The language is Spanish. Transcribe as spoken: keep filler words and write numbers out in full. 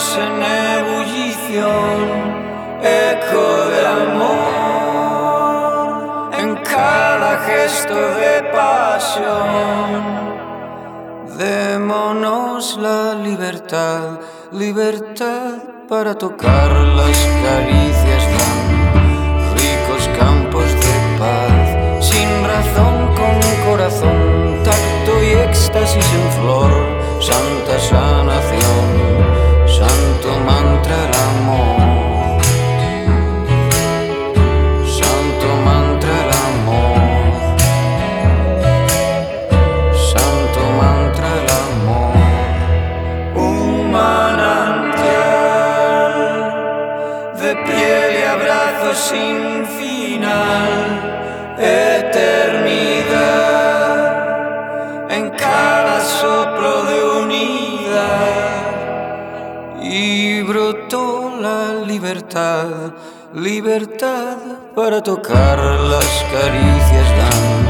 sueños en ebullición, eco del amor en cada gesto de pasión. Démonos la libertad, libertad para tocar las caricias tan ricos campos de paz, sin razón, con corazón, tacto y éxtasis en flor, santa sanación, santo mantra el amor. Sin final, eternidad en cada soplo de unidad. Y brotó la libertad, libertad para tocar las caricias dan